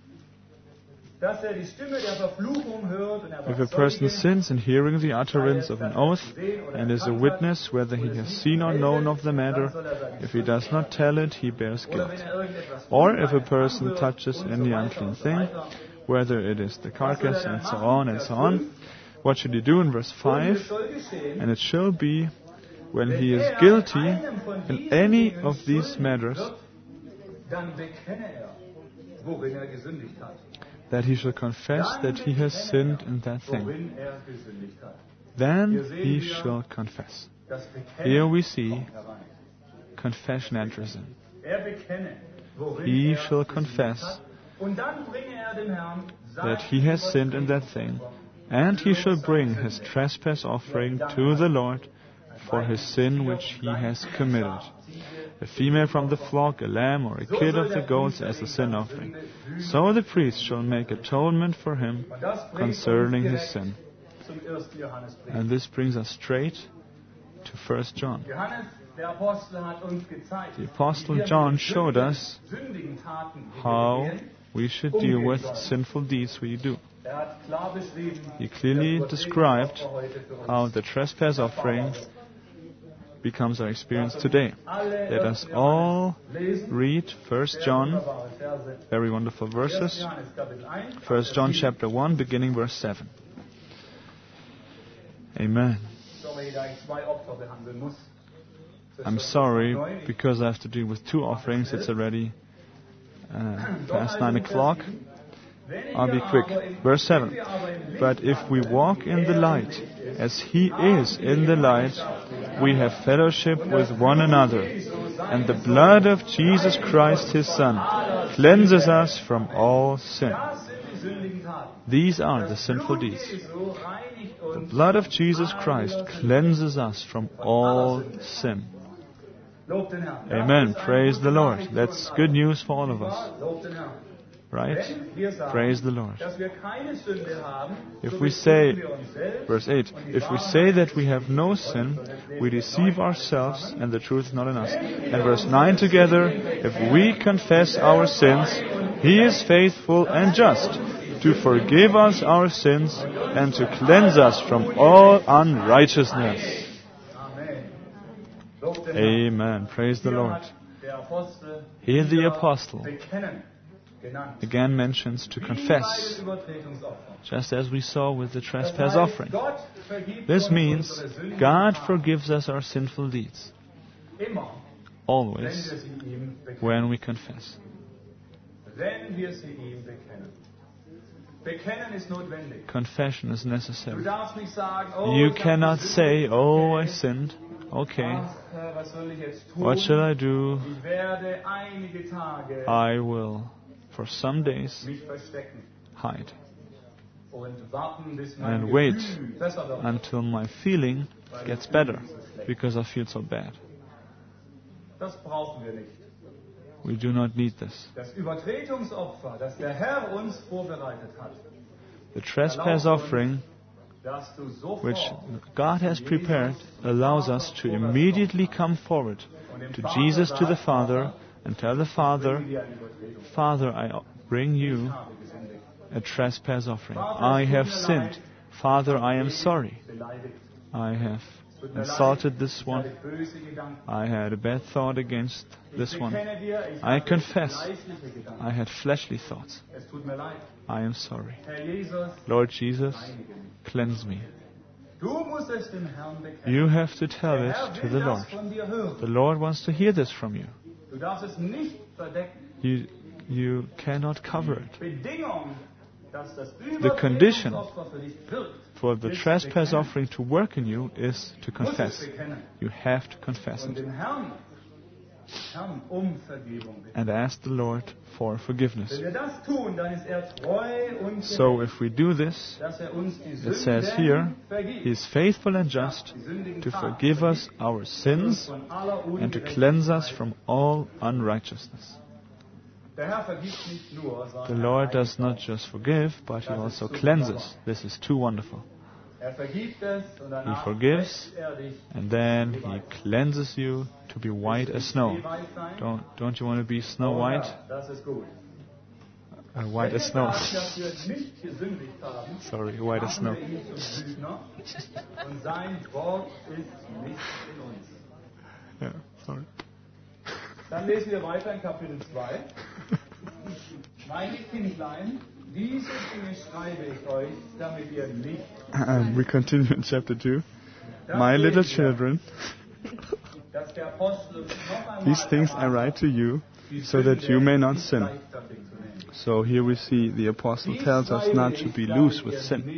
Dass die Stimme der Verfluchung hört und If a person Zeuge, sins in hearing the utterance of an oath and is a witness whether he has seen or known of the matter, if he does not tell it, he bears oder guilt. wenn irgendetwas Or if a Unreines person anhört touches und any so weiter unclean und so thing, weiter. whether it is the carcass and so on and so on, what should he do in verse Und 5? es soll geschehen, And it shall be when wenn he is er guilty einem von in diesen any Dingen of these schuldig matters, wird, dann bekenne er, worin er gesündigt hat. that he shall confess that he has sinned in that thing. Worin er gesündigt hat. Then he shall confess. Das Bekennen Here we see kommt herein. confession enters in. Er bekenne, worin He er shall gesündigt confess hat. Und dann bringe er dem Herrn that he has sinned in that thing, and he shall bring his trespass offering to the Lord for his sin which he has committed. A female from the flock, a lamb, or a kid of the goats as a sin offering. So the priest shall make atonement for him Und das bringt concerning uns his direkt sin. zum 1. Johannesbrief. And this brings us straight to 1 John. Johannes, der Apostel, hat uns gezeigt, The Apostle wie wir John mit showed us sündigen Taten, die wir how begehen. we should deal with sinful deeds we do. Er hat klar beschrieben, He clearly das described Übertretungsopfer heute für uns. how the trespass offering becomes our experience today. Let us all read 1 John, Wunderbare Verse. very wonderful 1. verses. Johannes Kapitel 1, 1 John chapter 1, beginning verse 7. Amen. Sorry, da ich zwei Opfer behandeln muss. I'm sorry, because I have to deal with two offerings. It's already past 9 o'clock. I'll be quick. Verse 7. But if we walk in the light, as He is in the light, we have fellowship with one another. And the blood of Jesus Christ, His Son, cleanses us from all sin. Das sind die sündigen Taten. These are the sinful deeds. Jesu reinigt The uns. blood of Jesus Christ cleanses us from all sin. Lob den Herrn. Amen. Das ist eine Praise gute the Lord. Nachricht für That's uns good alle. news for all of us, Lob den Herrn. right? Wenn wir sagen, Praise the Lord. dass wir keine Sünde haben, If so we say, betrügen wir uns selbst verse 8, und die if we Wahrheit say that we have no sin, we deceive ourselves and the truth is not in us. And verse 9 together, if we confess our sins, He is faithful and just to forgive us our sins and to cleanse us from all unrighteousness. Amen. Lob den Herrn. Amen. Praise the Hier Lord. hat der Apostel Here the wieder apostle bekennen genannt. again mentions to Wie bei confess, den Übertretungsopfern. just as we saw with the Das trespass heißt, offering. Gott vergibt This uns means unsere sündigen God Taten. forgives us our sinful deeds, Immer, wenn always, wir sie ihm bekennen. when we confess. Wenn wir sie ihm bekennen. Bekennen ist notwendig. Confession is Du necessary. darfst nicht sagen, oh, You ich hab cannot gesündigt. say, oh, I sinned. Okay, Ach, was soll ich jetzt tun? what shall I do? Ich werde einige Tage I will, for some days, mich verstecken hide und warten, bis mein and wait Gefühl besser wird. until my feeling gets better because I feel so bad. Das brauchen wir nicht. We do not need this. Das Übertretungsopfer, das der Herr uns vorbereitet hat, The trespass offering, dass du which sofort God has prepared, allows us to immediately come forward to Jesus, to the Father, and tell the Father, Father, I bring you a trespass offering. I have sinned. Father, I am sorry. I have insulted this one. I had a bad thought against this one. I confess. I had fleshly thoughts. I am sorry. Lord Jesus, cleanse me. You have to tell it to the Lord. The Lord wants to hear this from you. You cannot cover it. The condition for the trespass offering to work in you is to confess. You have to confess it. And ask the Lord for forgiveness. So if we do this, it says here, He is faithful and just to forgive us our sins and to cleanse us from all unrighteousness. The Lord does not just forgive, but He also cleanses. This is too wonderful. He forgives, and then He cleanses you to be white as snow. Don't you want to be snow white? White as snow. Sorry, white as snow. Yeah, sorry. Dann lesen wir weiter in Kapitel 2. Meine Kindlein, diese Dinge schreibe ich euch, damit ihr nicht... We continue in chapter 2. My little children, these things I write to you, so that you may not sin. So here we see the apostle tells us not to be loose with sin.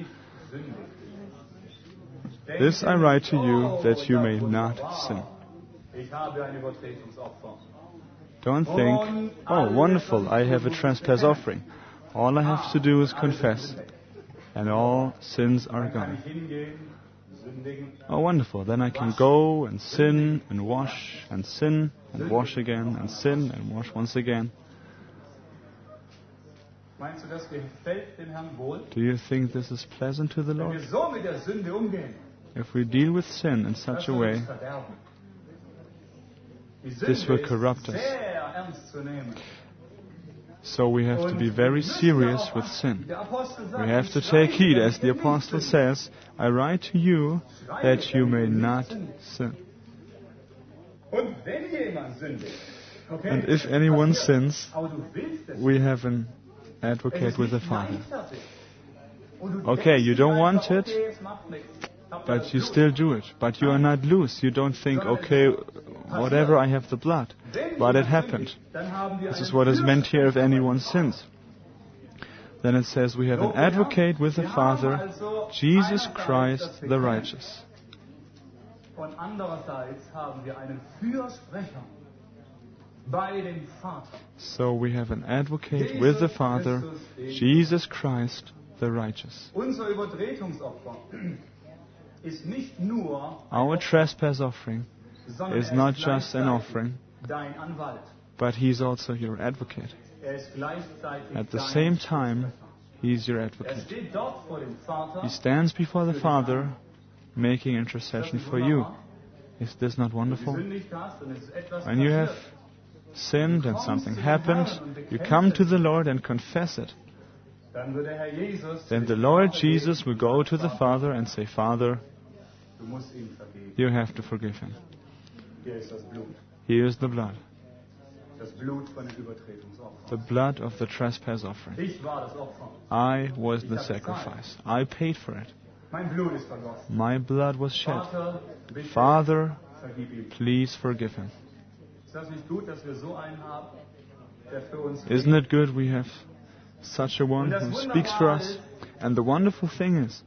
This I write to you, that you may not sin. Don't think, oh, wonderful, I have a trespass offering. All I have to do is confess, and all sins are gone. Oh, wonderful, then I can go and sin and wash and sin and wash again and sin and wash once again. Do you think this is pleasant to the Lord? If we deal with sin in such a way, this will corrupt us. So we have to be very serious with sin. We have to take heed, as the apostle says, I write to you that you may not sin. And if anyone sins, we have an advocate with the Father. Okay, you don't want it, but you still do it. But you are not loose. You don't think, okay, whatever, I have the blood. But it happened. This is what is meant here, if anyone sins. Then it says we have an advocate with the Father, Jesus Christ the righteous. So we have an advocate with the Father, Jesus Christ the righteous. Our trespass offering is not just an offering, but He's also your advocate. At the same time, He's your advocate. He stands before the Father, making intercession for you. Is this not wonderful? When you have sinned and something happened, you come to the Lord and confess it. Then the Lord Jesus will go to the Father and say, Father, you have to forgive him. Here is the blood. The blood of the trespass offering. I was the sacrifice. I paid for it. My blood was shed. Father, please forgive him. Isn't it good we have such a one who speaks for us? And the wonderful thing is,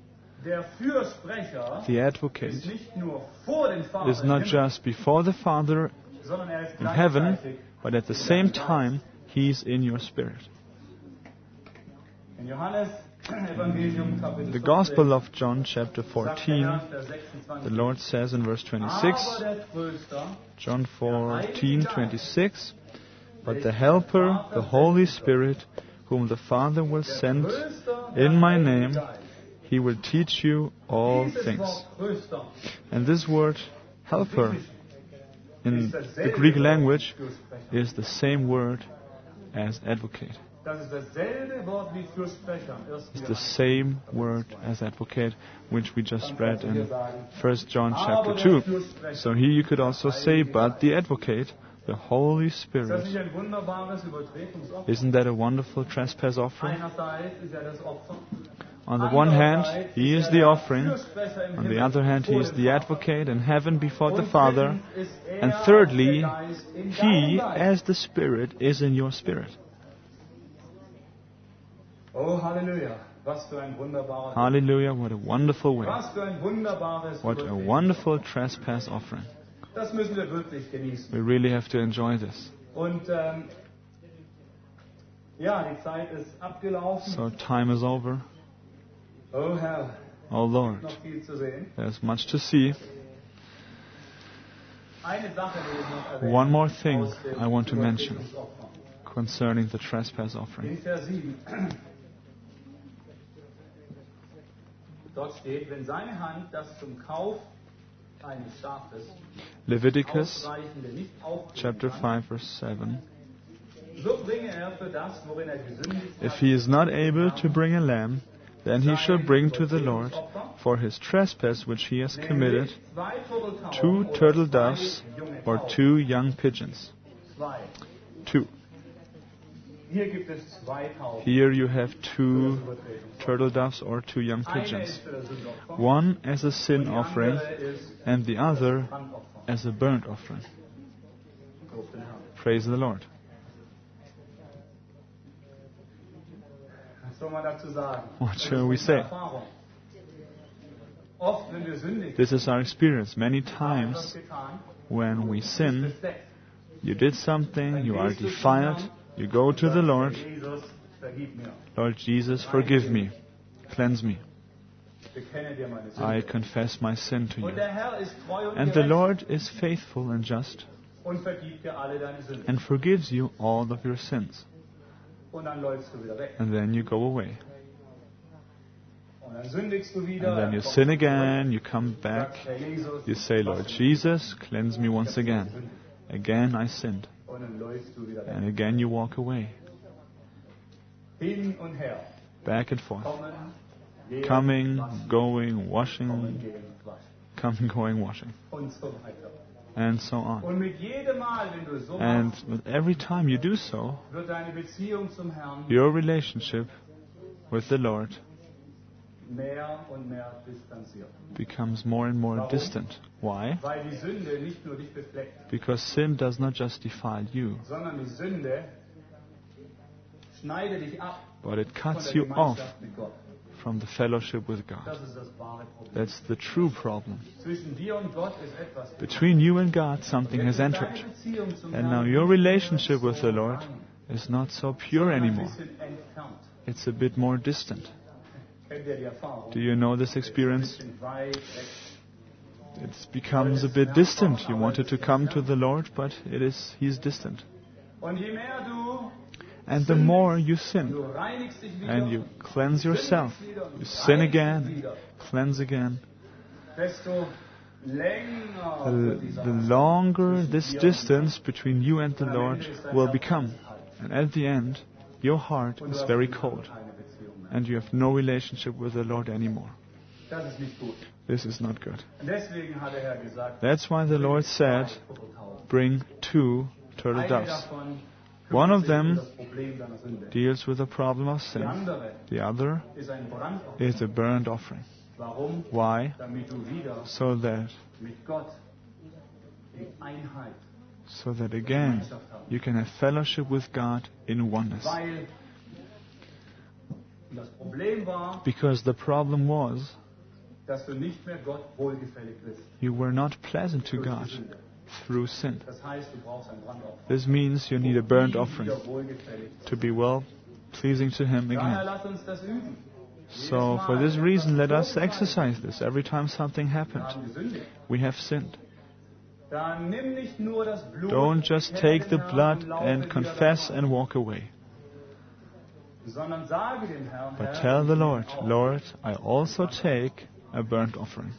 the advocate is not just before the Father in heaven, but at the same time, He's in your spirit. The Gospel of John, chapter 14, the Lord says in verse 26, John 14:26, but the Helper, the Holy Spirit, whom the Father will send in my name, He will teach you all things. And this word, helper, in the Greek language is the same word as advocate. Das ist dasselbe Wort wie Fürsprecher im 1. It's the same word as advocate, which we just read in 1 John chapter 2. So here you could also say, but the advocate, the Holy Ist das Spirit, nicht ein wunderbares Übertretungsopfer? isn't that a wonderful trespass offering? Einerseits ist er das Opfer. On the one hand, He is the offering. Fürsprecher im On the Himmel other hand, He is vor dem the Vater. advocate in heaven before the Und Father. drittens ist er And thirdly, der Geist in He, deinem Geist. as the Spirit, is in your spirit. Oh, Halleluja. Was für ein wunderbarer Hallelujah, what a wonderful way. Was für ein wunderbares What a Übertretungsopfer. wonderful trespass offering. Das müssen wir wirklich genießen. We really have to enjoy this. Und ja, die Zeit ist abgelaufen. So time is over. Oh Herr, Oh Lord, noch viel zu sehen. there's much to see. Eine Sache will ich noch erwähnen. One more thing aus dem I want to mention Übertretungsopfer. concerning the trespass offering. In Vers 7. Dort steht, wenn seine Hand das zum Kauf eines Schafes Leviticus ausreichende nicht aufbringen chapter kann, 5 verse 7. so bringe er für das, worin er gesündigt If hat, he is not able to bring a lamb, then he shall bring to the Lord for his trespass which he has committed nämlich 2 Turteltauben 2 oder turtle 2 doves junge or Tauben. 2 young pigeons. 2. 2. Hier gibt es 2 Tauben. Here you have für 2 das Übertretungsopfer. turtle doves or 2 young Eine pigeons. ist für das Sündopfer, One as a sin und die offering andere ist and the other Brandopfer. as a burnt offering. Lob den Herrn. Praise the Lord. Was soll man dazu sagen? What Das ist shall we unsere say? Erfahrung. Oft, wenn wir sündigen, This is our experience. Many haben wir times das getan, when we sin, befleckt. you did something, you are defiled, you go to the Lord, Jesus, vergib mir. Lord Jesus, forgive me, cleanse me. Bekenne dir meine I Sünde. confess my sin to Und you. der Herr ist treu und And the gerecht Lord is faithful and just und vergibt dir alle deine Sünden. and forgives you all of your sins. Und dann läufst du wieder weg. And then you go away. Und dann sündigst du wieder. And then you kommst sin du again, you come zurück, back, sagst, Herr Jesus, you say, Lord Jesus, cleanse me once again. Again I sinned. und dann läufst du wieder weg. And again you walk away. Hin und her. Back and forth. Kommen, gehen, Coming, waschen, going, kommen, washing, gehen, waschen. coming, going, washing. Und so weiter. And so on. Und mit jedem Mal, wenn du so And machst, with every time you do so, wird deine Beziehung zum Herrn your relationship with the Lord mehr und mehr distanziert. becomes more and more distant. Why? Weil die Sünde nicht nur dich befleckt, Because sin does not just defile you, sondern die Sünde schneidet dich ab but it von cuts der you off Gemeinschaft mit Gott. from the fellowship with God. Das ist das wahre Problem. That's the true problem. Zwischen dir und Gott ist etwas. Between you and God, something Wenn has du entered. deine Beziehung zum And Herrn now your nicht relationship mehr with the so Lord lang, is not so pure sondern ein anymore. bisschen entfernt. It's a bit more distant. Kennt ihr die Erfahrung? Do you know this experience? Ein bisschen weit weg. It becomes a bit distant. You wanted to come to the Lord, but He's distant. Und je mehr du And the more you sin, du reinigst dich wieder, and you cleanse yourself, sündigst wieder und you sin reinigst again, dich wieder, cleanse again, desto länger the, wird dieser the Abstand longer zwischen this dir und distance between you and the Und am Lord Ende ist dein will Herz become. ganz kalt. And at the end, your heart Und du is hast very mit ihm cold, keine Beziehung mehr. and you have no relationship with the Lord anymore. Das ist nicht gut. This is not good. Und deswegen hat der Herr gesagt, That's why the Lord said, bring 2 turtle eine doves. davon One of kümmert sich um them das Problem deiner Sünde. deals with the problem of Die sin. andere The other ist ein Brandopfer. is a burnt offering. Warum? Why? Damit du wieder So that mit Gott in Einheit, again Gemeinschaft haben. you can have fellowship with God in oneness. Weil das Problem war, Because the problem was dass du nicht mehr Gott wohlgefällig bist you were not pleasant to durch die God Sünde. through sin. Das heißt, du brauchst ein Brandopfer. This means you need a burnt Um ihm offering wieder wohlgefällig zu to be well pleasing to Him sein. Daher again. lass uns das üben. So for this reason, let us exercise this. Every time something Wir happened, haben gesündigt. we have sinned. Dann nimm nicht nur das Blut, Don't just kenne take den the Herrn blood und laufe and wieder confess davon, and walk away. sondern sage dem Herrn, But Herr, tell the ich Lord, nehme auch. Lord, I also take a burnt offering.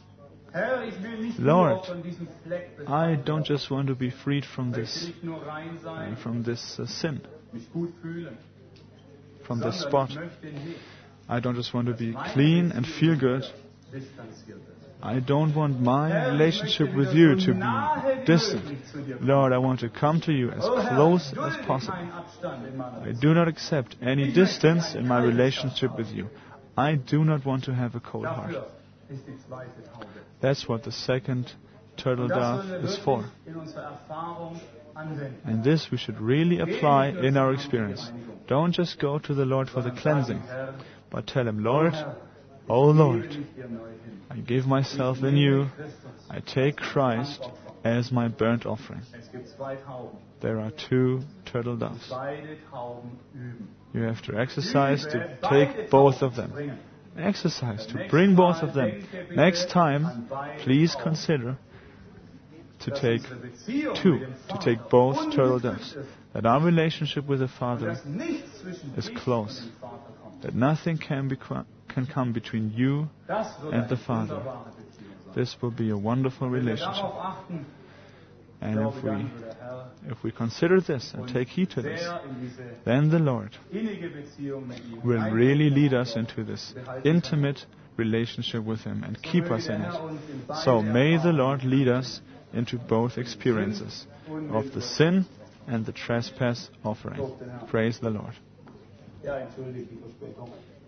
Herr, ich will nicht Lord, nur von diesem Fleck I befreit don't werden. just want to be freed from Ich will this nicht nur rein sein, sin, mich gut fühlen, from this sondern spot. ich möchte nicht I don't just want to be clean and feel good. distanziert werden. I don't want my relationship with you to be distant. Lord, I want to come to you as Oh Herr, close ich as dulde possible. keinen Abstand in meiner I Beziehung. do not accept any distance in my relationship with you. I do not want to have a cold heart. Dafür ist die zweite Taube. That's what the second turtle Und das dove sollen wir is for. wirklich in unserer Erfahrung anwenden. And this we should really apply in our experience. Don't just go to the Lord for the cleansing, Herr, but tell Him, Lord, oh Lord, ich dir neu hin. I give myself in you. I take Christ as my burnt offering. Es gibt zwei Tauben. There are two turtle doves. Beide Tauben üben. You have to exercise to take both of them. Exercise to bring both of them. Next time, please consider to take two, to take both turtle doves. That our relationship with the Father Dass nichts zwischen is dich close. und dem Vater kommt. That nothing can come between you Das wird and the eine Father. wunderbare Beziehung sein. This will be a wonderful Wenn wir relationship. darauf achten, And glaube ich, dann wird der Herr if we consider this and take heed to this, sehr in diese then the Lord innige Beziehung mit ihm will really lead us into this intimate relationship with Him and keep us in it. So may the Lord lead us into both experiences of the sin and the trespass offering. Praise the Lord. Ja, entschuldigt die Verspätung.